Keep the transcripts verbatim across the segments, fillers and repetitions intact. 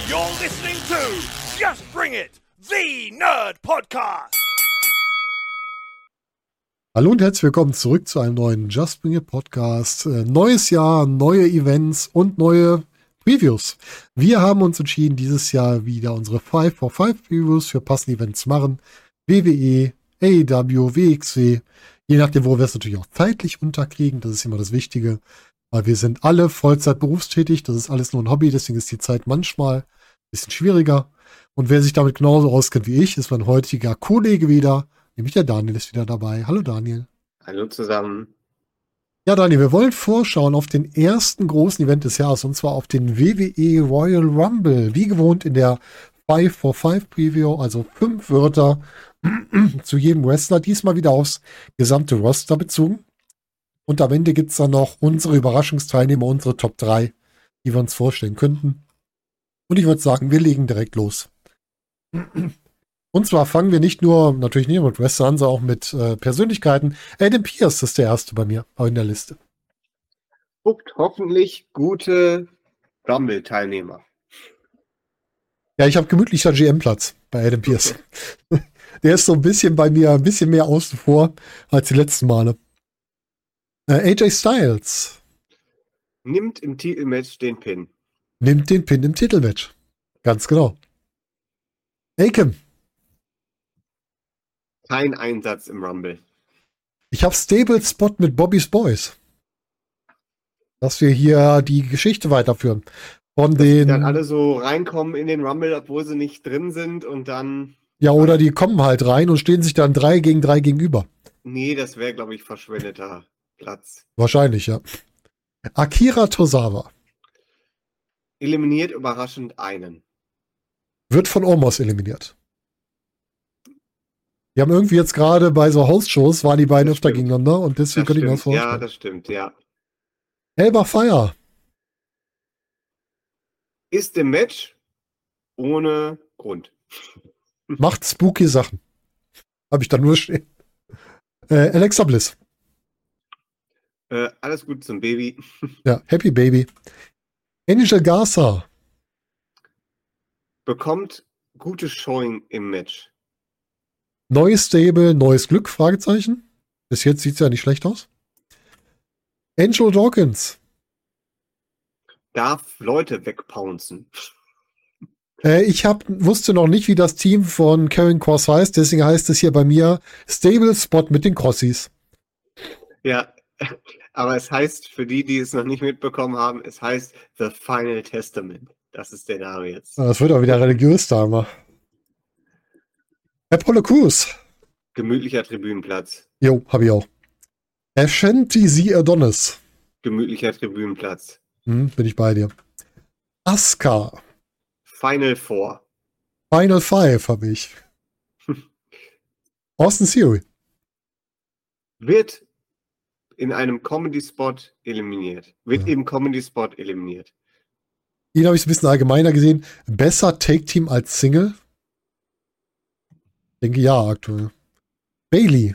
You're listening to Just Bring It, the Nerd Podcast. Hallo und herzlich willkommen zurück zu einem neuen Just Bring It Podcast. Äh, neues Jahr, neue Events und neue Previews. Wir haben uns entschieden, dieses Jahr wieder unsere five for five Previews für passende Events zu machen. W W E, A E W, W X W. Je nachdem, wo wir es natürlich auch zeitlich unterkriegen. Das ist immer das Wichtige. Weil wir sind alle Vollzeit berufstätig. Das ist alles nur ein Hobby. Deswegen ist die Zeit manchmal ein bisschen schwieriger. Und wer sich damit genauso auskennt wie ich, ist mein heutiger Kollege wieder. Nämlich der Daniel ist wieder dabei. Hallo Daniel. Hallo zusammen. Ja Daniel, wir wollen vorschauen auf den ersten großen Event des Jahres. Und zwar auf den W W E Royal Rumble. Wie gewohnt in der five for five Preview. Also fünf Wörter zu jedem Wrestler. Diesmal wieder aufs gesamte Roster bezogen. Und am Ende gibt es dann noch unsere Überraschungsteilnehmer, unsere Top drei, die wir uns vorstellen könnten. Und ich würde sagen, wir legen direkt los. Und zwar fangen wir nicht nur, natürlich nicht mit Wrestlern an, sondern auch mit äh, Persönlichkeiten. Adam Pearce ist der erste bei mir in der Liste. Guckt hoffentlich gute Rumble-Teilnehmer. Ja, ich habe gemütlicher G M-Platz bei Adam Pearce. Der ist so ein bisschen bei mir, ein bisschen mehr außen vor als die letzten Male. Äh, A J Styles. Nimmt im Titelmatch den Pin. Nimmt den Pin im Titelmatch. Ganz genau. Akam. Kein Einsatz im Rumble. Ich habe Stable-Spot mit Bobby's Boys. Dass wir hier die Geschichte weiterführen. Von Dass den. die dann alle so reinkommen in den Rumble, obwohl sie nicht drin sind und dann. Ja, oder die kommen halt rein und stehen sich dann drei gegen drei gegenüber. Nee, das wäre, glaube ich, verschwendeter Platz. Wahrscheinlich, ja. Akira Tozawa. Eliminiert überraschend einen. Wird von Omos eliminiert. Die haben irgendwie jetzt gerade bei so Host-Shows, waren die beiden Das öfter stimmt. gegeneinander und deswegen Das könnte ich mir das stimmt. Ja, vorstellen. das stimmt, ja. Elba Fire. Ist im Match ohne Grund. Macht spooky Sachen. Habe ich da nur stehen. Äh, Alexa Bliss. Äh, alles gut zum Baby. Ja, Happy Baby. Angel Garza. Bekommt gutes Showing im Match. Neues Stable, neues Glück, Fragezeichen. Bis jetzt sieht es ja nicht schlecht aus. Angel Dawkins. Darf Leute wegpouncen. Äh, ich hab, wusste noch nicht, wie das Team von Karen Cross heißt, deswegen heißt es hier bei mir Stable Spot mit den Crossies. Ja, aber es heißt, für die, die es noch nicht mitbekommen haben, es heißt The Final Testament. Das ist der Name jetzt. Das wird auch wieder religiös da immer. Apollo Crews. Gemütlicher Tribünenplatz. Jo, hab ich auch. Ashanti Z. Adonis. Gemütlicher Tribünenplatz. Hm, bin ich bei dir. Asuka. Final Four. Final Five habe ich. Austin Theory. Wird in einem Comedy-Spot eliminiert. Wird Ja. im Comedy-Spot eliminiert. Ihn habe ich ein bisschen allgemeiner gesehen. Besser Take-Team als Single? Denke ja, aktuell. Bailey.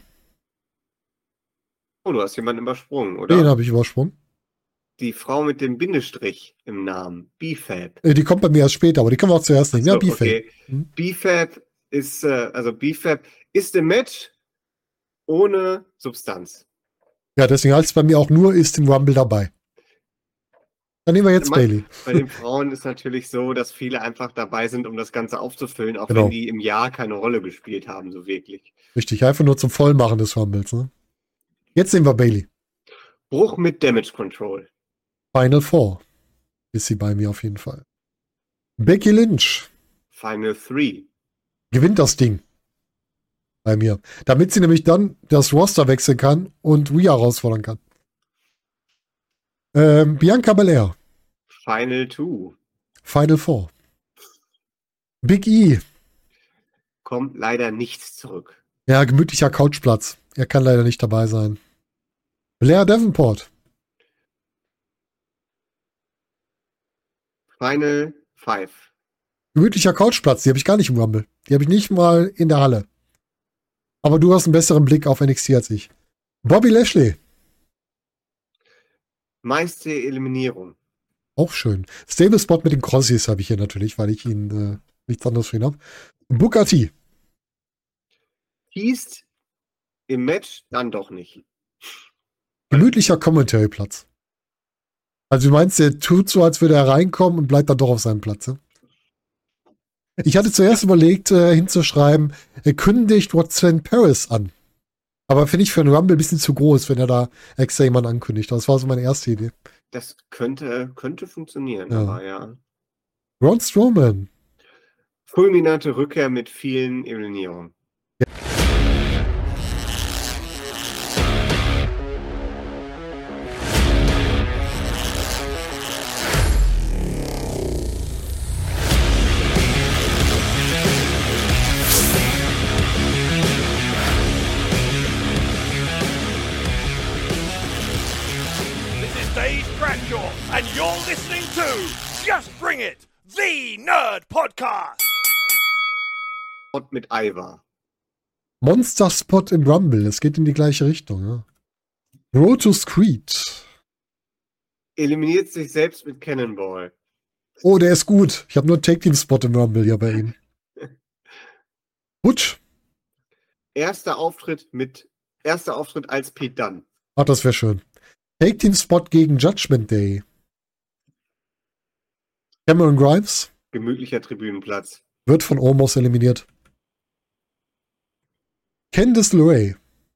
Oh, du hast jemanden übersprungen, oder? Den habe ich übersprungen. Die Frau mit dem Bindestrich im Namen. B-Fab. Äh, Die kommt bei mir erst später, aber die können wir auch zuerst nehmen. Ja, So, B-Fab. okay. Hm? B-Fab ist, äh, also B-Fab ist im Match ohne Substanz. Ja, deswegen heißt es bei mir auch nur, ist im Rumble dabei. Dann nehmen wir jetzt Man- Bailey. Bei den Frauen ist natürlich so, dass viele einfach dabei sind, um das Ganze aufzufüllen, auch Genau. wenn die im Jahr keine Rolle gespielt haben, so wirklich. Richtig, einfach nur zum Vollmachen des Rumbles. Ne? Jetzt nehmen wir Bailey. Bruch mit Damage Control. Final Four ist sie bei mir auf jeden Fall. Becky Lynch Final Three. gewinnt das Ding bei mir. Damit sie nämlich dann das Roster wechseln kann und Rhea herausfordern kann. Ähm, Bianca Belair. Final Two. Final Four. Big E. Kommt leider nichts zurück. Ja, gemütlicher Couchplatz. Er kann leider nicht dabei sein. Blair Davenport. Final Five. Gemütlicher Couchplatz. Die habe ich gar nicht im Rumble. Die habe ich nicht mal in der Halle. Aber du hast einen besseren Blick auf N X T als ich. Bobby Lashley. Meiste Eliminierung. Auch schön. Stable Spot mit den Crossies habe ich hier natürlich, weil ich ihn äh, nichts anderes für ihn habe. Booker T. Hieß im Match dann doch nicht. Gemütlicher Commentary-Platz. Also du meinst, der tut so, als würde er reinkommen und bleibt dann doch auf seinem Platz. Ne? Ich hatte zuerst überlegt, äh, hinzuschreiben, er kündigt Roxanne Paris an. Aber finde ich für einen Rumble ein bisschen zu groß, wenn er da extra jemanden ankündigt. Das war so meine erste Idee. Das könnte, könnte funktionieren, Ja. aber ja. Braun Strowman. Fulminante Rückkehr mit vielen Eliminierungen. This is Dave Bradshaw, and you're listening to Just Bring It, the Nerd Podcast. Und mit Ivar. Monster Spot im Rumble. Es geht in die gleiche Richtung. Ja. Brodus Creed. Eliminiert sich selbst mit Cannonball. Oh, der ist gut. Ich habe nur Take-Team-Spot im Rumble ja bei ihm. Butch. Erster Auftritt mit erster Auftritt als Pete Dunne. Ach, das wäre schön. Take-Team-Spot gegen Judgment Day. Cameron Grimes Gemütlicher Tribünenplatz. wird von Omos eliminiert. Candice LeRae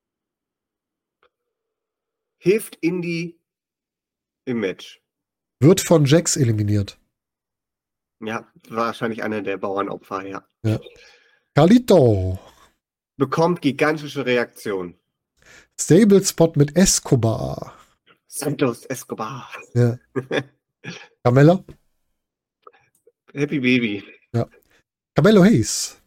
Hilft Indy im Match. wird von Jax eliminiert. Ja, wahrscheinlich einer der Bauernopfer, ja. Ja. Carlito. Bekommt gigantische Reaktion. Stable Spot mit Escobar. Santos Escobar. Ja. Carmella. Happy Baby. Carmelo Hayes.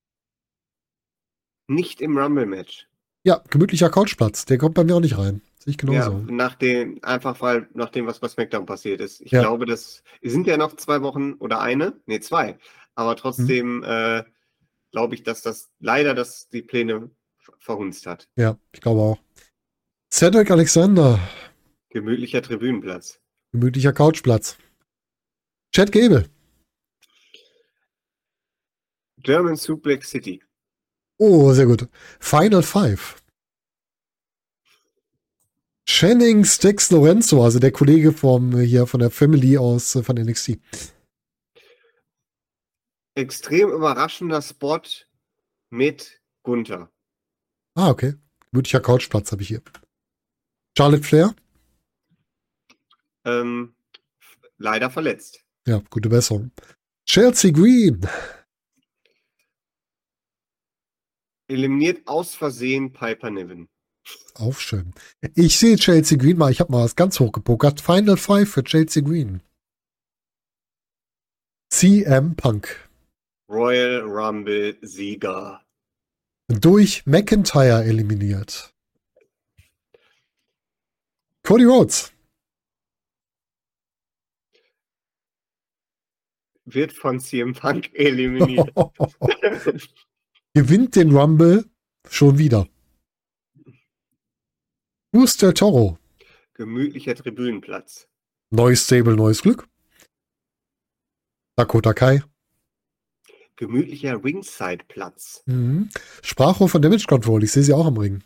Nicht im Rumble-Match. Ja, gemütlicher Couchplatz. Der kommt bei mir auch nicht rein. Sehe ich Ja, genauso. nach dem, einfach weil, nach dem, was bei SmackDown passiert ist. Ich Ja. glaube, das sind ja noch zwei Wochen oder eine, nee, zwei. Aber trotzdem Mhm. äh, glaube ich, dass das leider das die Pläne ver- verhunzt hat. Ja, ich glaube auch. Cedric Alexander. Gemütlicher Tribünenplatz. Gemütlicher Couchplatz. Chad Gable. German Suplex City. Oh, sehr gut. Final Five. Channing Stix Lorenzo, also der Kollege vom hier von der Family aus äh, von N X T. Extrem überraschender Spot mit Gunther. Ah, okay. Gemütlicher Couchplatz habe ich hier. Charlotte Flair. Ähm, leider verletzt. Ja, gute Besserung. Chelsea Green. Eliminiert aus Versehen Piper Niven. Auch schön. Ich sehe Chelsea Green mal. Ich habe mal was ganz hoch gepokert. Final Five für Chelsea Green. C M Punk. Royal Rumble Sieger. Durch McIntyre eliminiert. Cody Rhodes. Wird von C M Punk eliminiert. Gewinnt den Rumble schon wieder. Bruce Del Toro. Gemütlicher Tribünenplatz. Neues Stable, neues Glück. Dakota Kai. Gemütlicher Ringside-Platz. Mhm. Sprachrohr von Damage Control. Ich sehe sie auch am Ring.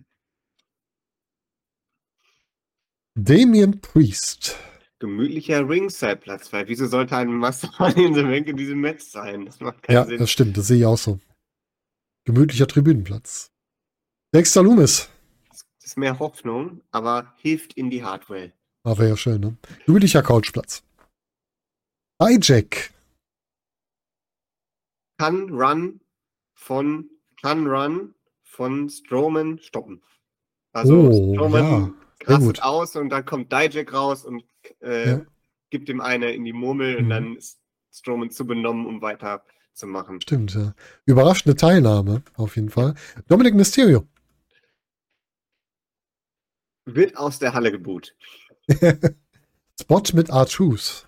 Damian Priest. Gemütlicher Ringside-Platz, weil wieso sollte ein Master in the Bank in diesem Match sein? Das macht keinen Ja, Sinn. das stimmt. Das sehe ich auch so. Gemütlicher Tribünenplatz. Dexter Loomis. Das ist mehr Hoffnung, aber hilft in die Hardware. Ah, wäre ja schön, ne? Gemütlicher Couchplatz. Hijack. Kann Run von kann Run von Strowman stoppen. Also Oh, Strowman ja. Sehr rastet gut. aus und dann kommt Dijak raus und äh, Ja. gibt ihm eine in die Murmel und Mhm. dann ist Strowman zu benommen, um weiterzumachen. Stimmt, ja. Überraschende Teilnahme, auf jeden Fall. Dominic Mysterio. Wird aus der Halle geboot. Spot mit R-Truth.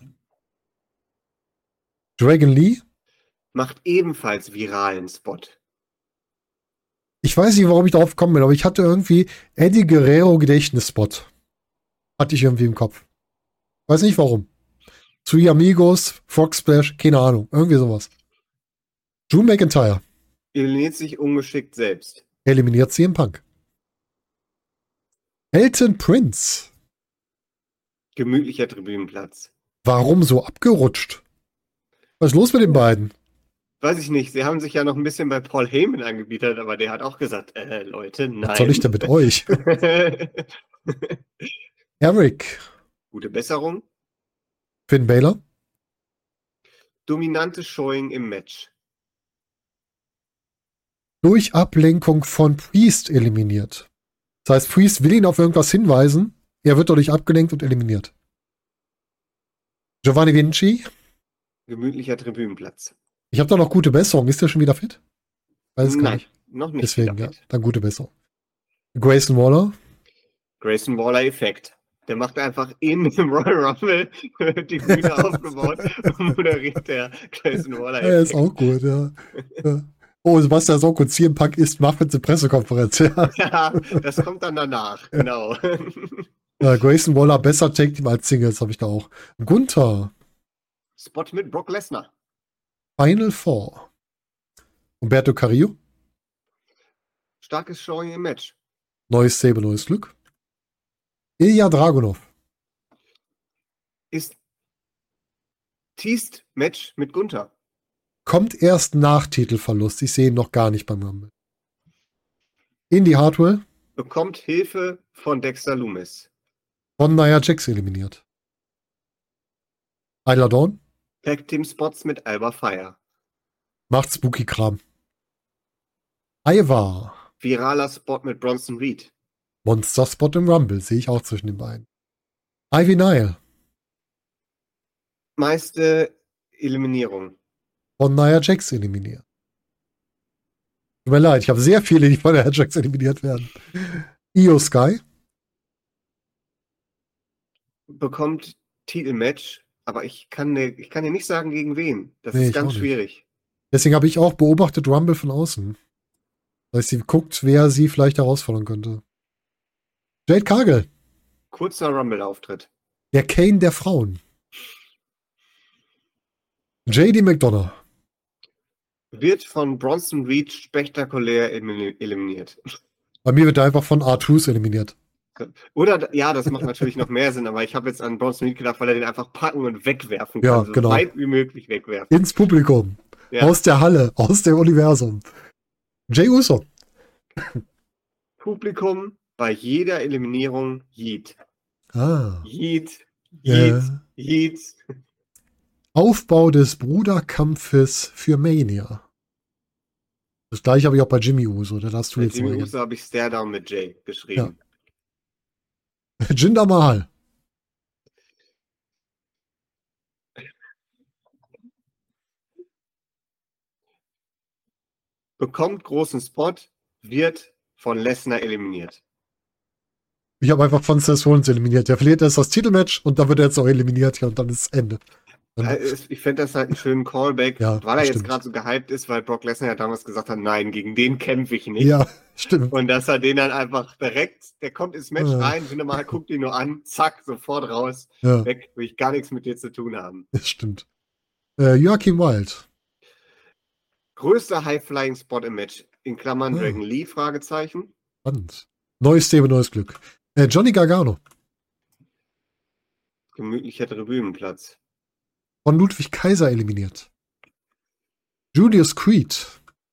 Dragon Lee. Macht ebenfalls viralen Spot. Ich weiß nicht, warum ich darauf gekommen bin, aber ich hatte irgendwie Eddie Guerrero Gedächtnisspot. Hatte ich irgendwie im Kopf. Weiß nicht warum. Three Amigos, Frog Splash, keine Ahnung. Irgendwie sowas. Drew McIntyre Eliminiert sich ungeschickt selbst. eliminiert C M Punk. Elton Prince. Gemütlicher Tribünenplatz. Warum so abgerutscht? Was ist los mit den beiden? Weiß ich nicht. Sie haben sich ja noch ein bisschen bei Paul Heyman angebietet, aber der hat auch gesagt, äh, Leute, nein. Was soll ich denn mit euch? Eric. Gute Besserung. Finn Balor. Dominantes Showing im Match. Durch Ablenkung von Priest eliminiert. Das heißt, Priest will ihn auf irgendwas hinweisen. Er wird dadurch abgelenkt und eliminiert. Giovanni Vinci. Gemütlicher Tribünenplatz. Ich habe da noch gute Besserung. Ist der schon wieder fit? Weiß es gar Nein, nicht. noch nicht. Deswegen, wieder ja. fit. Dann gute Besserung. Grayson Waller. Grayson Waller Effekt. Der macht einfach in dem Royal Rumble die Bühne aufgebaut und moderiert der Grayson Waller Ja, er ist Effekt. auch gut, ja. ja. Oh, Sebastian Sokko, C M Punk ist Muffins in Pressekonferenz. Ja. Ja, das kommt dann danach, genau. Ja, Grayson Waller besser Tag Team als Singles, habe ich da auch. Gunther. Spot mit Brock Lesnar. Final Four. Umberto Carrillo. Starkes Showing im Match. Neues Stable, neues Glück. Ilya Dragunov. Ist Teased Match mit Gunther. Kommt erst nach Titelverlust. Ich sehe ihn noch gar nicht beim Rumble. Indy Hartwell. Bekommt Hilfe von Dexter Loomis. Von Nia Jax eliminiert. Isla Dawn. Tag Team Spots mit Alba Fire. Macht Spooky-Kram. Ivar. Viraler Spot mit Bronson Reed. Monster-Spot im Rumble. Sehe ich auch zwischen den beiden. Ivy Nile. Meiste Eliminierung. Von Nia Jax eliminiert. Tut mir leid, ich habe sehr viele, die von Nia Jax eliminiert werden. Io Sky. Bekommt Titelmatch, aber ich kann dir, ich kann dir nicht sagen, gegen wen. Das Nee, ist ich ganz auch nicht. schwierig. Deswegen habe ich auch beobachtet Rumble von außen. Das heißt, sie guckt, wer sie vielleicht herausfordern könnte. Jade Cargill. Kurzer Rumble-Auftritt. Der Kane der Frauen. J D McDonough. Wird von Bronson Reed spektakulär elimini- eliminiert. Bei mir wird er einfach von R zwei eliminiert. Oder, ja, das macht natürlich noch mehr Sinn, aber ich habe jetzt an Bronson Reed gedacht, weil er den einfach packen und wegwerfen kann. Ja, so genau. weit wie möglich wegwerfen. Ins Publikum. Ja. Aus der Halle. Aus dem Universum. Jay Uso. Publikum bei jeder Eliminierung Yeet. Ah. Yeet, Ja. Yeet, Yeet. Aufbau des Bruderkampfes für Mania. Das gleiche habe ich auch bei Jimmy Uso. Da darfst du Bei jetzt Jimmy mal Uso habe ich Stare Down mit Jay geschrieben. Jinder Mahal. Bekommt großen Spot, wird von Lesnar eliminiert. Ich habe einfach von Seth Rollins eliminiert. Der verliert erst das Titelmatch und dann wird er jetzt auch eliminiert. Ja, und dann ist Ende. Dann, Äh, es- Ich fände das halt einen schönen Callback, Ja, weil er jetzt stimmt. gerade so gehypt ist, weil Brock Lesnar ja damals gesagt hat, nein, gegen den kämpfe ich nicht. ja, stimmt. Und dass er den dann einfach direkt, der kommt ins Match Ja. rein, Jinder Mahal guckt ihn nur an, zack, sofort raus, Ja, weg, will ich gar nichts mit dir zu tun haben. das stimmt. Äh, Joachim Wild. Größter High-Flying-Spot im Match, in Klammern Ah. Dragon Lee, Fragezeichen. Spannend. Neues Stable, neues Glück. Äh, Johnny Gargano. Gemütlicher Tribünenplatz. Von Ludwig Kaiser eliminiert. Julius Creed.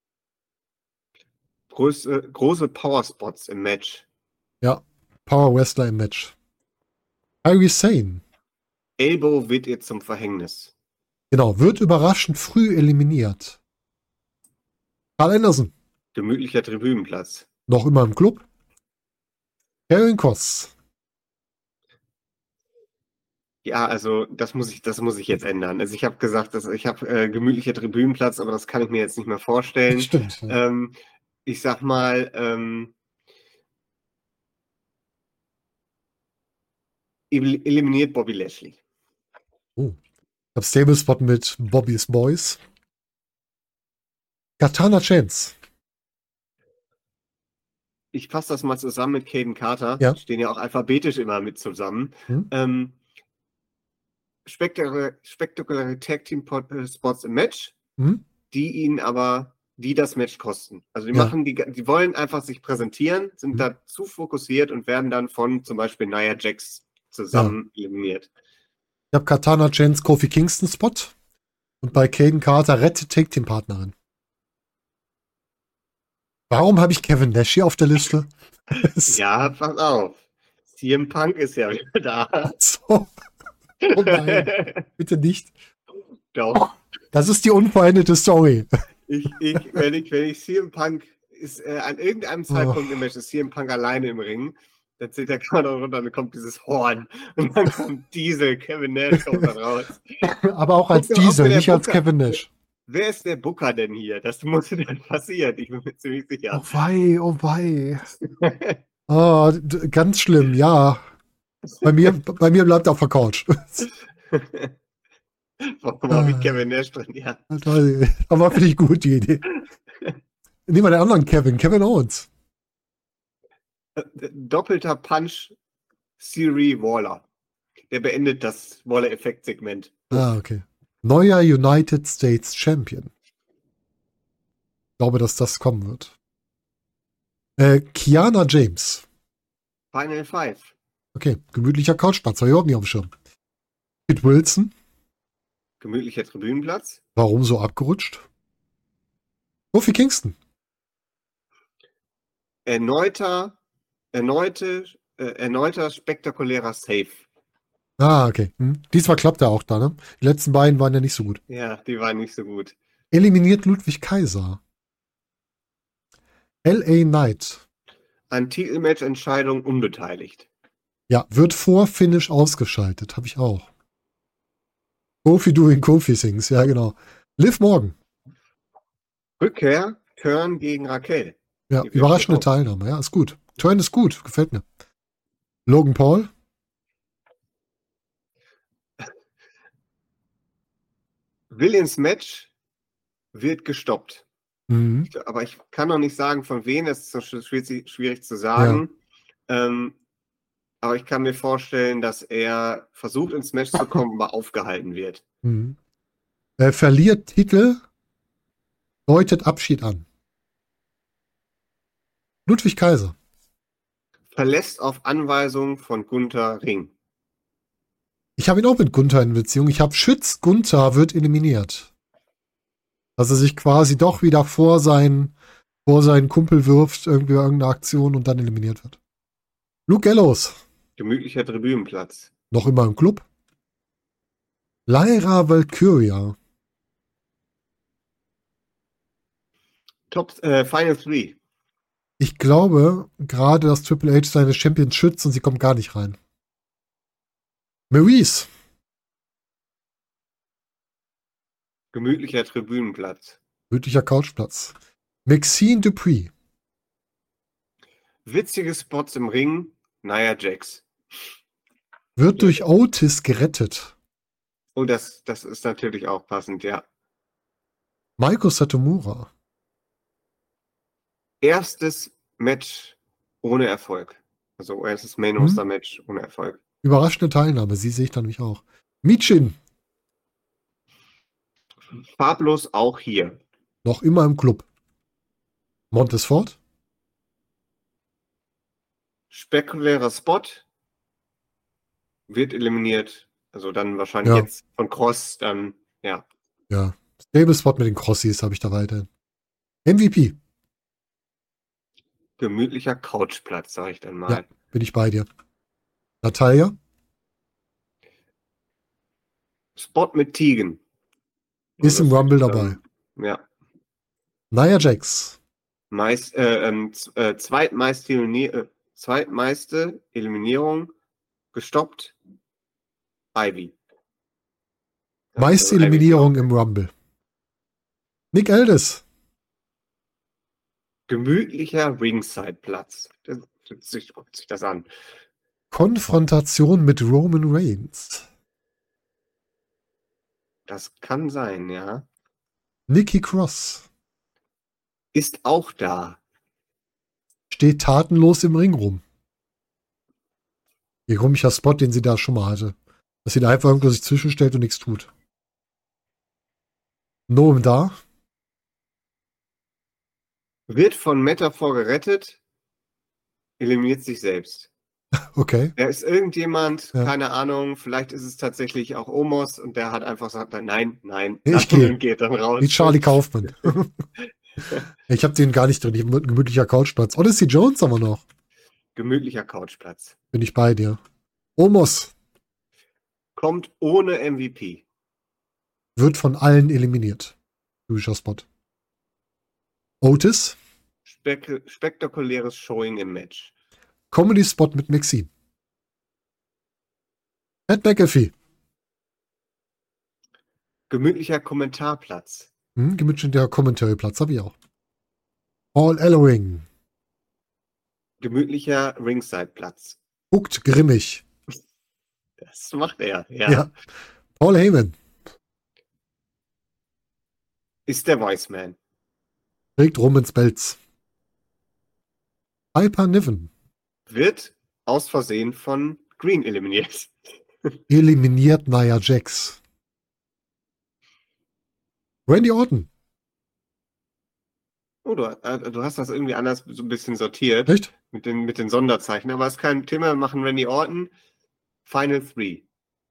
Große, große Power-Spots im Match. Ja, Power Wrestler im Match. Kairi Sane. Elbow wird ihr zum Verhängnis. Genau, wird überraschend früh eliminiert. Carl Anderson. Gemütlicher Tribünenplatz. Noch immer im Club. Karen Cross. Ja, also das muss ich, das muss ich jetzt ändern. Also ich habe gesagt, dass ich habe äh, gemütlicher Tribünenplatz, aber das kann ich mir jetzt nicht mehr vorstellen. Stimmt. Ja. Ähm, ich sag mal, ähm, el- eliminiert Bobby Lashley. Oh. Ich habe Stable Spot mit Bobby's Boys. Katana Chance. Ich fasse das mal zusammen mit Caden Carter. Ja. Stehen ja auch alphabetisch immer mit zusammen. Hm? Ähm, spektakuläre, spektakuläre Tag Team Spots im Match, Hm? die ihnen aber, die das Match kosten. Also die Ja. machen, die, die wollen einfach sich präsentieren, sind Mhm. da zu fokussiert und werden dann von zum Beispiel Nia Jax zusammen eliminiert. Ich habe Katana Chance Kofi Kingston Spot und bei Caden Carter rettet Tag Team Partnerin. Warum habe ich Kevin Nash hier auf der Liste? Ja, pass auf. C M Punk ist ja wieder da. So. Oh nein, bitte nicht. Doch. Das ist die unvollendete Story. Ich, ich, wenn ich, wenn ich C M Punk ist, äh, an irgendeinem Zeitpunkt Oh. im Match ist C M Punk alleine im Ring, dann zählt der Kader runter, dann kommt dieses Horn und dann kommt Diesel, Kevin Nash kommt dann raus. Aber auch als Guck doch, ob Diesel, der nicht als Booker- Kevin Nash. Wer ist der Booker denn hier? Das muss denn passieren. Ich bin mir ziemlich Oh sicher. wei, oh wei. Oh, d- ganz schlimm, ja. Bei mir, bei mir bleibt er auf der Couch. Warum habe ich Ah. Kevin Nash drin? Ja. Aber finde ich gut, die Idee. Nehmen wir den anderen Kevin, Kevin Owens. Doppelter Punch Siri Waller. Der beendet das Waller-Effekt-Segment. Ah, okay. Neuer United States Champion. Ich glaube, dass das kommen wird. Äh, Kiana James. Final Five. Okay, gemütlicher Couchplatz, habe ich überhaupt nicht auf dem Schirm. Kit Wilson. Gemütlicher Tribünenplatz. Warum so abgerutscht? Kofi Kingston. Erneuter, erneute, äh, erneuter spektakulärer Save. Ah, okay. Hm. Diesmal klappt er auch da, ne? Die letzten beiden waren ja nicht so gut. Ja, die waren nicht so gut. Eliminiert Ludwig Kaiser. L A Knight. An Titelmatch-Entscheidung unbeteiligt. Ja, wird vor Finish ausgeschaltet. Habe ich auch. Kofi doing Kofi Things. Ja, genau. Liv Morgan. Rückkehr, Turn gegen Raquel. Ja, Die wird überraschende auch. Teilnahme. Ja, ist gut. Turn ist gut. Gefällt mir. Logan Paul. Williams Match wird gestoppt. Mhm. Aber ich kann noch nicht sagen, von wem, das ist so schwierig, schwierig zu sagen. Ähm, aber ich kann mir vorstellen, dass er versucht, ins Match zu kommen, aber aufgehalten wird. Mhm. Er verliert Titel, deutet Abschied an. Ludwig Kaiser. Verlässt auf Anweisung von Gunther Ring. Ich habe ihn auch mit Gunther in Beziehung. Ich habe Schütz, Gunther wird eliminiert. Dass er sich quasi doch wieder vor seinen, vor seinen Kumpel wirft, irgendwie irgendeine Aktion und dann eliminiert wird. Luke Gallows. Gemütlicher Tribünenplatz. Noch immer im Club. Lyra Valkyria. Top äh, Final Three. Ich glaube gerade, dass Triple H seine Champions schützt und sie kommt gar nicht rein. Maurice. Gemütlicher Tribünenplatz. Gemütlicher Couchplatz. Maxine Dupree. Witzige Spots im Ring. Nia Jax. Wird durch Otis gerettet. Oh, das, das ist natürlich auch passend, ja. Maiko Satomura. Erstes Match ohne Erfolg. Also erstes Main Hm? Roster Match ohne Erfolg. Überraschende Teilnahme. Sie sehe ich dann nämlich auch. Michin. Farblos auch hier. Noch immer im Club. Montesfort. Spektakulärer Spot. Wird eliminiert. Also dann wahrscheinlich Ja. jetzt von Cross dann, ja. Ja. Stable Spot mit den Crossies habe ich da weiterhin. M V P. Gemütlicher Couchplatz, sage ich dann mal. Ja. Bin ich bei dir. Natalia. Spot mit Tegan. Ist im Das Rumble dann- dabei. Ja. Nia Jax. Meist, äh, ähm, z- äh, zweitmeiste, Elimini äh, zweitmeiste Eliminierung gestoppt. Ivy. Meiste Also Ivy- Eliminierung im Rumble. Nick Aldis. Gemütlicher Ringside-Platz. Das, das, sich, guckt sich das an. Konfrontation mit Roman Reigns. Das kann sein, ja. Nikki Cross. Ist auch da. Steht tatenlos im Ring rum. Ihr komischer Spot, den sie da schon mal hatte. Dass sie da einfach irgendwo sich zwischenstellt und nichts tut. Noam da. Wird von Metaphor gerettet, eliminiert sich selbst. Okay. Da ist irgendjemand, Ja. keine Ahnung, vielleicht ist es tatsächlich auch Omos und der hat einfach gesagt, nein, nein, Ich lass gehe. und geht dann raus. Wie Charlie Kaufman. Ich habe den gar nicht drin. Ich habe einen gemütlicher Couchplatz. Odyssey Jones haben wir noch. Gemütlicher Couchplatz. Bin ich bei dir. Omos Kommt ohne M V P. wird von allen eliminiert. Typischer Spot. Otis. Spek spektakuläres Showing im Match. Comedy-Spot mit Maxine. Pat McAfee. Gemütlicher Kommentarplatz. Hm, gemütlicher Commentary-Platz habe ich auch. Paul Ellering. Gemütlicher Ringside-Platz. Guckt grimmig. Das macht er, ja. Ja. Paul Heyman. Ist der Voice Man. Trägt Romans Belts. Piper Niven. Wird aus Versehen von Green eliminiert. Eliminiert Nia Jax. Randy Orton. Oh, du, äh, du hast das irgendwie anders so ein bisschen sortiert. Echt? Mit den, mit den Sonderzeichen. Aber es ist kein Thema. Wir machen Randy Orton. Final Three.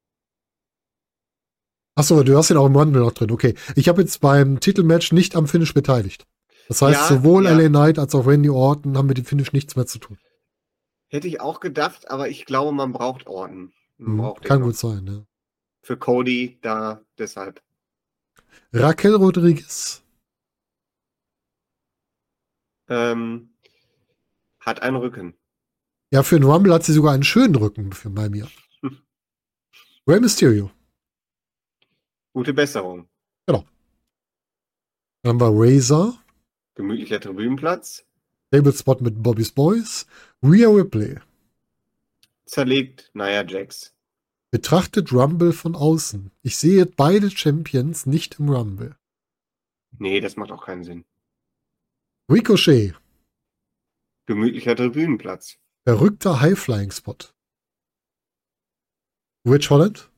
Achso, du hast ihn auch im Rumble noch drin. Okay. Ich habe jetzt beim Titelmatch nicht am Finish beteiligt. Das heißt, Ja, sowohl ja. L A Knight als auch Randy Orton haben mit dem Finish nichts mehr zu tun. Hätte ich auch gedacht, aber ich glaube, man braucht Orton. Man Hm, braucht den kann noch. gut sein, ja. Für Cody da deshalb. Raquel Rodriguez. Ähm, hat einen Rücken. Ja, für den Rumble hat sie sogar einen schönen Rücken für bei mir. Rey Mysterio. Gute Besserung. Dann haben wir Razor. Gemütlicher Tribünenplatz. Tablespot mit Bobby's Boys. Rhea Ripley. Zerlegt Nia Jax. Betrachtet Rumble von außen. Ich sehe beide Champions nicht im Rumble. Nee, das macht auch keinen Sinn. Ricochet. Gemütlicher Tribünenplatz. Verrückter High-Flying-Spot. Rich Holland.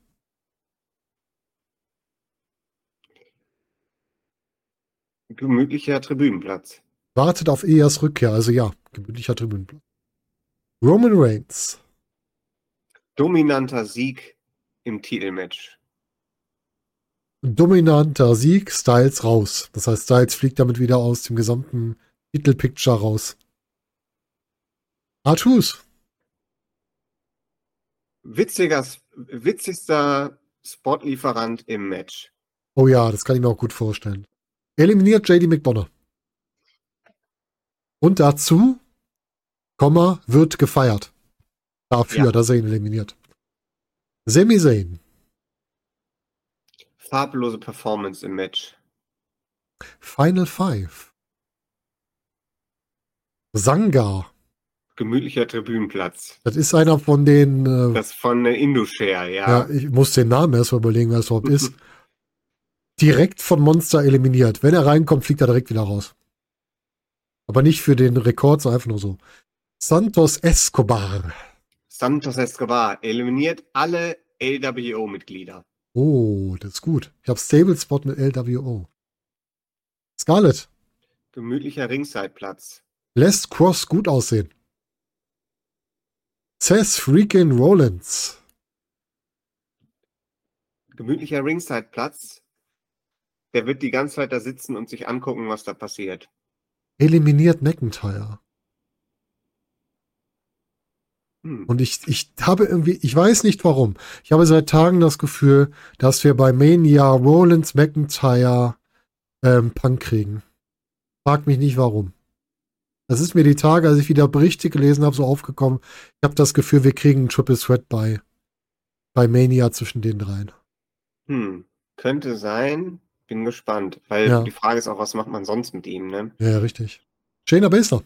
Gemütlicher Tribünenplatz. Wartet auf Eas Rückkehr. Also ja, gemütlicher Tribünenplatz. Roman Reigns. Dominanter Sieg im Titelmatch. Dominanter Sieg. Styles raus. Das heißt, Styles fliegt damit wieder aus dem gesamten Titelpicture raus. R-Truth. Witziger, witzigster Spotlieferant im Match. Oh ja, das kann ich mir auch gut vorstellen. Eliminiert J D McDonough. Und dazu, Komma, wird gefeiert. Dafür, Ja. dass er ihn eliminiert. Sami Zayn. Farblose Performance im Match. Final Five. Sanga. Gemütlicher Tribünenplatz. Das ist einer von den, äh, Das von äh, Indoshare, ja. ja, ich muss den Namen erst mal überlegen, wer es überhaupt ist. Direkt von Monster eliminiert. Wenn er reinkommt, fliegt er direkt wieder raus. Aber nicht für den Rekord, sondern einfach nur so. Santos Escobar. Santos Escobar eliminiert alle L W O-Mitglieder. Oh, das ist gut. Ich habe Stable Spot mit L W O. Scarlett. Gemütlicher Ringside-Platz. Lässt Cross gut aussehen. Seth freaking Rollins. Gemütlicher Ringside-Platz. Der wird die ganze Zeit da sitzen und sich angucken, was da passiert. Eliminiert McIntyre. Hm. Und ich, ich habe irgendwie, ich weiß nicht warum. Ich habe seit Tagen das Gefühl, dass wir bei Mania Rollins, McIntyre ähm, Punk kriegen. Frag mich nicht warum. Das ist mir die Tage, als ich wieder Berichte gelesen habe, so aufgekommen. Ich habe das Gefühl, wir kriegen einen Triple Threat bei, bei Mania zwischen den dreien. Hm. Könnte sein. Bin gespannt. Weil Ja. die Frage ist auch, was macht man sonst mit ihm, ne? Ja, richtig. Shayna Baszler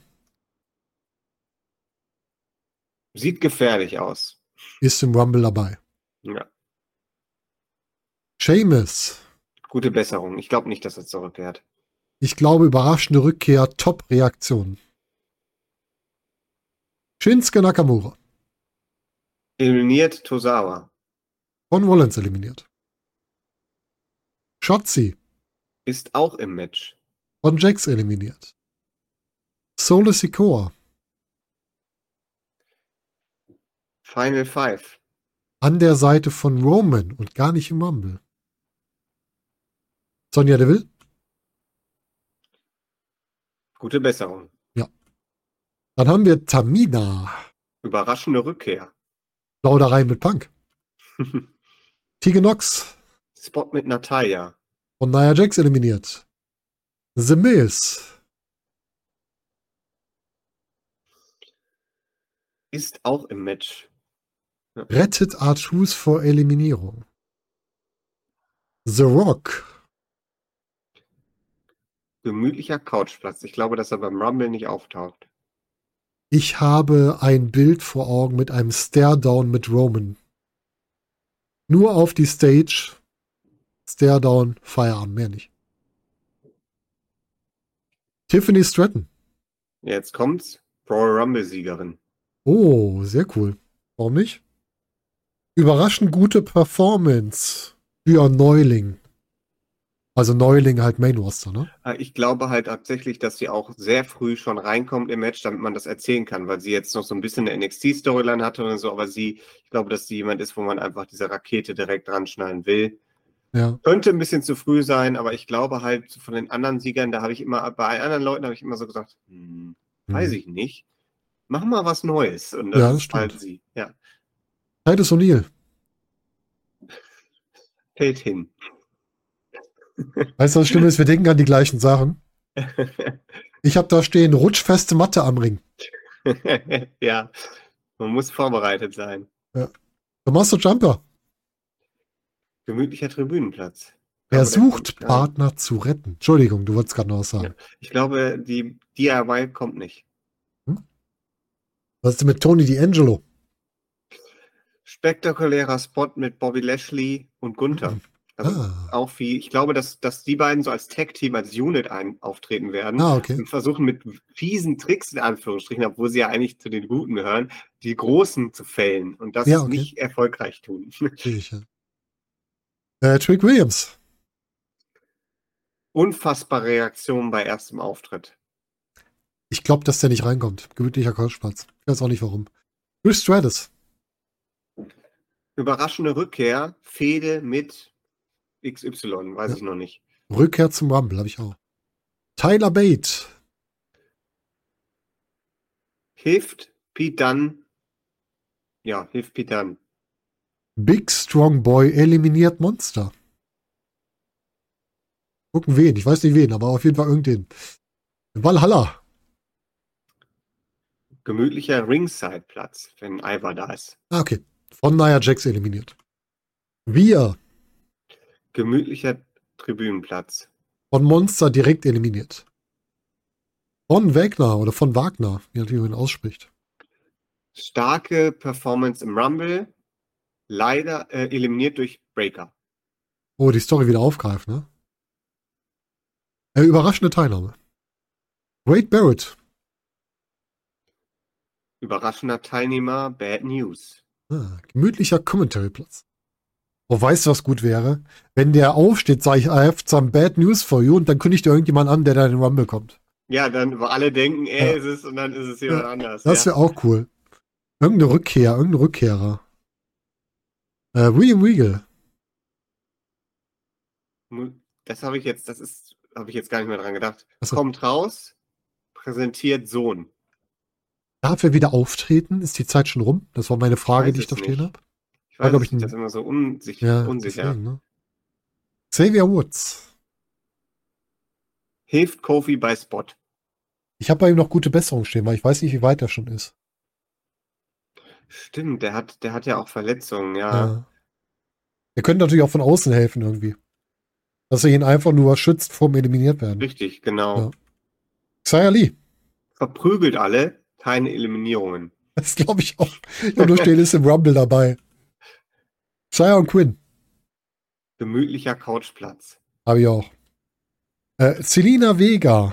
Sieht gefährlich aus. ist im Rumble dabei. Ja. Sheamus. Gute Besserung. Ich glaube nicht, dass er zurückkehrt. Ich glaube, überraschende Rückkehr, Top-Reaktion. Shinsuke Nakamura. Eliminiert Tozawa. Von Rollins eliminiert. Shotzi. Ist auch im Match. Von Jax eliminiert. Solo Sikoa. Final Five. An der Seite von Roman und gar nicht im Rumble. Sonja Deville. Gute Besserung. Ja. Dann haben wir Tamina. Überraschende Rückkehr. Plauderei mit Punk. Tegan Nox. Spot mit Natalia. Von Nia Jax eliminiert. The Miz. Ist auch im Match. Ja. Rettet R-Truth vor Eliminierung. The Rock. Gemütlicher Couchplatz. Ich glaube, dass er beim Rumble nicht auftaucht. Ich habe ein Bild vor Augen mit einem Stare-Down mit Roman. Nur auf die Stage. Stare-Down, Feierabend, mehr nicht. Tiffany Stratton. Jetzt kommt's. Royal Rumble-Siegerin. Oh, sehr cool. Warum nicht? Überraschend gute Performance für Neuling. Also Neuling halt Main Roster, ne? Ich glaube halt tatsächlich, dass sie auch sehr früh schon reinkommt im Match, damit man das erzählen kann, weil sie jetzt noch so ein bisschen eine N X T-Storyline hatte oder so, aber sie, ich glaube, dass sie jemand ist, wo man einfach diese Rakete direkt dran schnallen will. Ja. Könnte ein bisschen zu früh sein, aber ich glaube halt von den anderen Siegern, da habe ich immer, bei anderen Leuten habe ich immer so gesagt, hm, weiß ich nicht, mach mal was Neues. Und das, Ja, das ist stimmt. halt sie. Ja. Titus O'Neil. Fällt hin. Weißt du, was schlimm ist? Wir denken an die gleichen Sachen. Ich habe da stehen, rutschfeste Matte am Ring. Ja, man muss vorbereitet sein. Ja. Tommaso Ciampa. Gemütlicher Tribünenplatz. Er Aber der sucht kommt gar Partner zu retten. Entschuldigung, du wolltest gerade noch was sagen. Ja. Ich glaube, die D I Y kommt nicht. Was ist denn mit Tony D'Angelo? Spektakulärer Spot mit Bobby Lashley und Gunther. Also Ah. auch wie, ich glaube, dass, dass die beiden so als Tag-Team, als Unit ein, auftreten werden Ah, okay. und versuchen mit fiesen Tricks, in Anführungsstrichen, obwohl sie ja eigentlich zu den Guten gehören, die Großen zu fällen und das Ja, okay. nicht erfolgreich tun. Sehe ich, ja. Äh, Trick Williams. Unfassbare Reaktion bei erstem Auftritt. Ich glaube, dass der nicht reinkommt. Gemütlicher Couchplatz. Ich weiß auch nicht warum. Trish Stratus. Überraschende Rückkehr, Fehde mit X Y, weiß Ja. ich noch nicht. Rückkehr zum Rumble, habe ich auch. Tyler Bate. Hilft Pete Dunne. Ja, hilft Pete Dunne. Big Strong Boy eliminiert Monster. Gucken wen. Ich weiß nicht wen, aber auf jeden Fall irgendwen. Valhalla. Gemütlicher Ringside-Platz, wenn Ivar da ist. Ah, okay. Von Nia Jax eliminiert. Wir. Gemütlicher Tribünenplatz. Von Monster direkt eliminiert. Von Wagner oder von Wagner, wie natürlich man ihn ausspricht. Starke Performance im Rumble. Leider äh, eliminiert durch Breaker. Oh, die Story wieder aufgreifen, ne? Äh, überraschende Teilnahme. Wade Barrett. Überraschender Teilnehmer, Bad News. Ah, gemütlicher Commentary-Platz. Oh, weißt du, was gut wäre? Wenn der aufsteht, sage ich, I have some bad news for you und dann kündigt irgendjemand an, der da in den Rumble kommt. Ja, dann, wo alle denken, er Ja. ist es und dann ist es jemand Ja, anders. Das ja. wäre auch cool. Irgendeine Rückkehr, irgendein Rückkehrer. Äh, William Regal. Das habe ich jetzt, das ist, habe ich jetzt gar nicht mehr dran gedacht. Ach so. Kommt raus, präsentiert Sohn. Darf er wieder auftreten? Ist die Zeit schon rum? Das war meine Frage, Weiß die ich es da stehen nicht. habe. Ich War, weiß, glaub ich ich, ein- das immer so unsich Ja, unsicher. deswegen, ne? Xavier Woods. Hilft Kofi bei Spot. Ich habe bei ihm noch gute Besserung stehen, weil ich weiß nicht, wie weit er schon ist. Stimmt, der hat, der hat ja auch Verletzungen, ja. Ja. Er könnte natürlich auch von außen helfen irgendwie. Dass er ihn einfach nur schützt vorm eliminiert werden. Richtig, genau. Ja. Xia Lee. Verprügelt alle, keine Eliminierungen. Das glaube ich auch. Ich habe nur stehen, ist im Rumble dabei. Xia und Quinn. Gemütlicher Couchplatz. Habe ich auch. Äh, Selina Vega.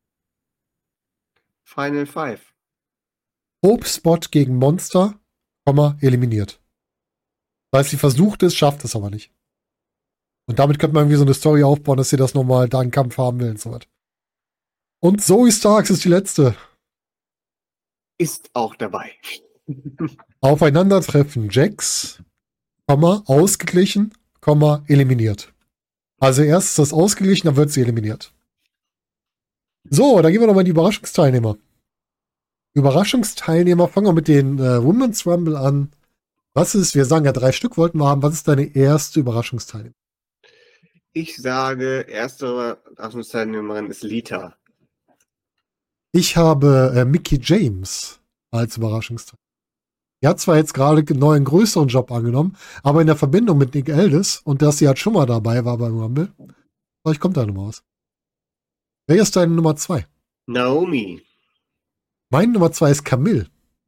Final Five. Hope Spot gegen Monster, Komma, eliminiert. Das heißt, sie versucht es, schafft es aber nicht. Und damit könnte man irgendwie so eine Story aufbauen, dass sie das nochmal da einen Kampf haben will und so was. Und Zoe Starks ist die letzte. Ist auch dabei. Aufeinandertreffen Jax, Komma, ausgeglichen, Komma, eliminiert. Also erst ist das ausgeglichen, dann wird sie eliminiert. So, dann gehen wir nochmal in die Überraschungsteilnehmer. Überraschungsteilnehmer, fangen wir mit den äh, Women's Rumble an. Was ist, wir sagen ja drei Stück wollten wir haben, was ist deine erste Überraschungsteilnehmer? Ich sage, erste Überraschungsteilnehmerin ist Lita. Ich habe äh, Mickie James als Überraschungsteilnehmer. Die hat zwar jetzt gerade einen neuen, größeren Job angenommen, aber in der Verbindung mit Nick Aldis und dass sie halt schon mal dabei war beim Rumble, vielleicht kommt da nochmal was. Wer ist deine Nummer zwei? Naomi. Meine Nummer zwei ist Camille.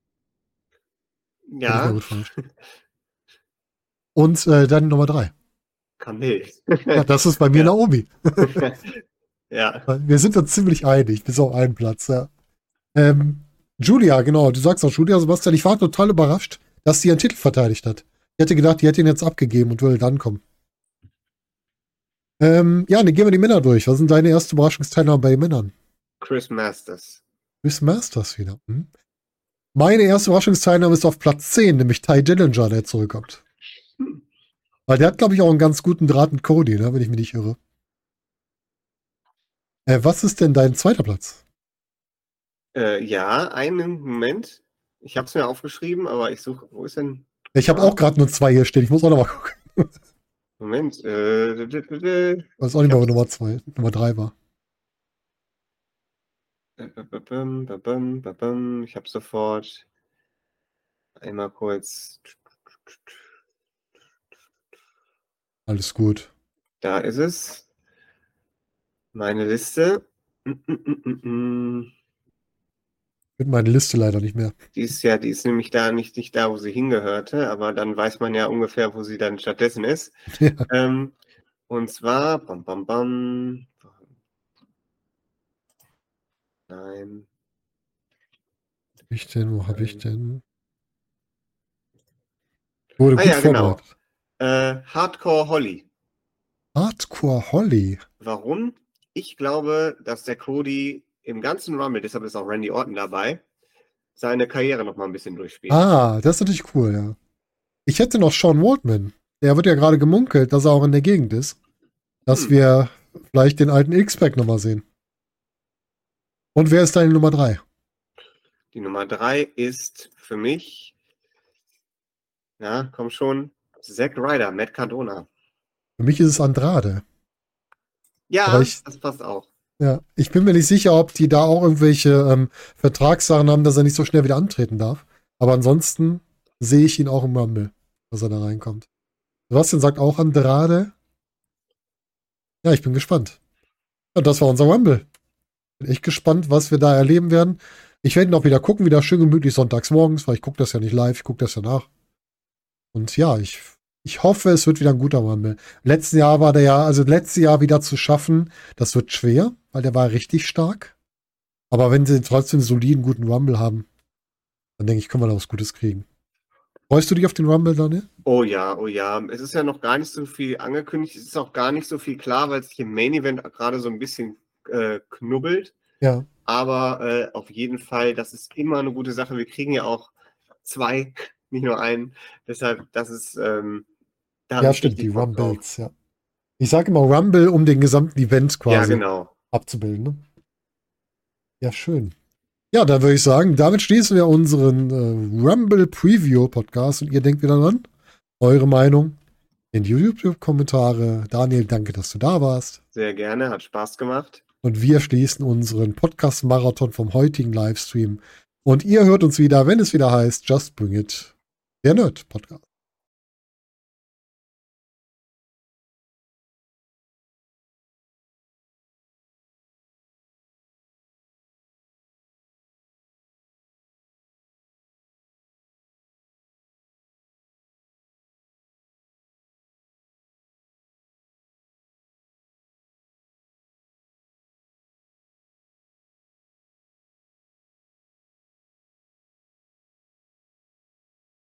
Ja. Und äh, deine Nummer drei. Camille. Ja, das ist bei mir Ja. Naomi. Ja. Wir sind uns ziemlich einig, bis auf einen Platz. Ja. Ähm, Julia, genau, du sagst auch Julia, Sebastian, ich war total überrascht, dass sie ihren Titel verteidigt hat. Ich hätte gedacht, die hätte ihn jetzt abgegeben und würde dann kommen. Ähm, ja, dann gehen wir die Männer durch. Was sind deine erste Überraschungsteilnahme bei den Männern? Chris Masters. Chris Masters wieder. Hm? Meine erste Überraschungsteilnahme ist auf Platz zehn, nämlich Ty Dillinger, der zurückkommt. Hm. Weil der hat, glaube ich, auch einen ganz guten Draht mit Cody, ne, wenn ich mich nicht irre. Äh, was ist denn dein zweiter Platz? Äh, ja, einen Moment. Ich habe es mir aufgeschrieben, aber ich suche, wo ist denn? Ich habe Ja. auch gerade nur zwei hier stehen. Ich muss auch noch mal gucken. Moment. Äh, d- d- d- Ich weiß auch nicht mehr, wo Nummer zwei, Nummer drei war. äh, babam, babam, babam. Ich habe sofort einmal kurz. Alles gut. Da ist es. Meine Liste. Mm, mm, mm, mm. Mit meiner Liste leider nicht mehr. Die ist ja, die ist nämlich da nicht, nicht da, wo sie hingehörte, aber dann weiß man ja ungefähr, wo sie dann stattdessen ist. Ja. Ähm, und zwar, bam, bam, bam. Nein. Wo hab ich denn? Wo habe ich denn? Wurde Ah gut ja, genau. vorbereitet. Äh, Hardcore Holly. Hardcore Holly. Warum? Ich glaube, dass der Cody im ganzen Rumble, deshalb ist auch Randy Orton dabei, seine Karriere noch mal ein bisschen durchspielt. Ah, das ist natürlich cool, ja. Ich hätte noch Sean Waltman. Der wird ja gerade gemunkelt, dass er auch in der Gegend ist. Dass Hm. wir vielleicht den alten X-Pac nochmal sehen. Und wer ist deine Nummer drei? Die Nummer drei ist für mich, ja, komm schon, Zack Ryder, Matt Cardona. Für mich ist es Andrade. Ja, Aber ich- das passt auch. Ja, ich bin mir nicht sicher, ob die da auch irgendwelche ähm, Vertragssachen haben, dass er nicht so schnell wieder antreten darf. Aber ansonsten sehe ich ihn auch im Rumble, dass er da reinkommt. Sebastian sagt auch Andrade. Ja, ich bin gespannt. Ja, das war unser Rumble. Bin echt gespannt, was wir da erleben werden. Ich werde ihn auch wieder gucken, wieder schön gemütlich sonntags morgens, weil ich gucke das ja nicht live, ich gucke das ja nach. Und ja, ich, ich hoffe, es wird wieder ein guter Rumble. Letztes Jahr war der ja, also letztes Jahr wieder zu schaffen, das wird schwer, weil der war richtig stark. Aber wenn sie trotzdem einen soliden, guten Rumble haben, dann denke ich, können wir da was Gutes kriegen. Freust du dich auf den Rumble, Daniel? Oh ja, oh ja. Es ist ja noch gar nicht so viel angekündigt. Es ist auch gar nicht so viel klar, weil es sich im Main Event gerade so ein bisschen äh, knubbelt. Ja. Aber äh, auf jeden Fall, das ist immer eine gute Sache. Wir kriegen ja auch zwei, nicht nur einen. Deshalb, das ist. Ähm, da hab Ja, ich stimmt, richtig die Bock drauf. Rumbles, ja. Ich sage immer Rumble, um den gesamten Event quasi Ja, genau. abzubilden. Ne? Ja, schön. Ja, dann würde ich sagen, damit schließen wir unseren äh, Rumble Preview Podcast und ihr denkt wieder dran, eure Meinung in die YouTube-Kommentare. Daniel, danke, dass du da warst. Sehr gerne, hat Spaß gemacht. Und wir schließen unseren Podcast-Marathon vom heutigen Livestream. Und ihr hört uns wieder, wenn es wieder heißt Just Bring It, der Nerd-Podcast.